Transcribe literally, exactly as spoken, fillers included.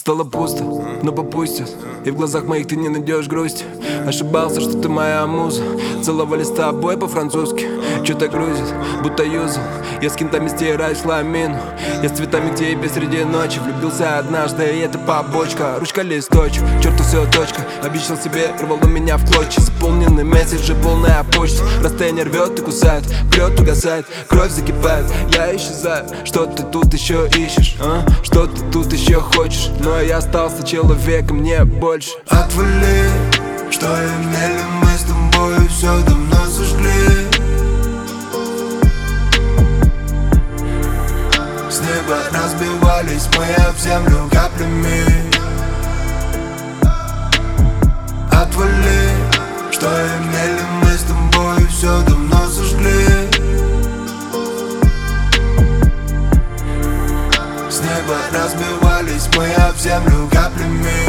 Стало пусто, но попустят, и в глазах моих ты не найдешь грусти. Ошибался, что ты моя муза. Целовались с тобой по-французски. Чё-то грузит, будто юзал. Я с кентами стираю хламину. Я с цветами к тебе среди ночи. Влюбился однажды, и это побочка. Ручка листочек, черту все точка. Обещал себе, рвал у меня в клочья. Заполнены месседжи, полная почта. Расстояние рвет и кусает, прет, угасает, кровь закипает. Я исчезаю, что ты тут еще ищешь, а? Что ты тут еще хочешь? Но я остался человеком, мне больше. Отвали, что имели мы с тобой, все давно сожгли. С неба разбивались мы об землю каплями. Отвали, что имели мы с тобой, все давно сожгли. С неба разбивались мы об землю каплями.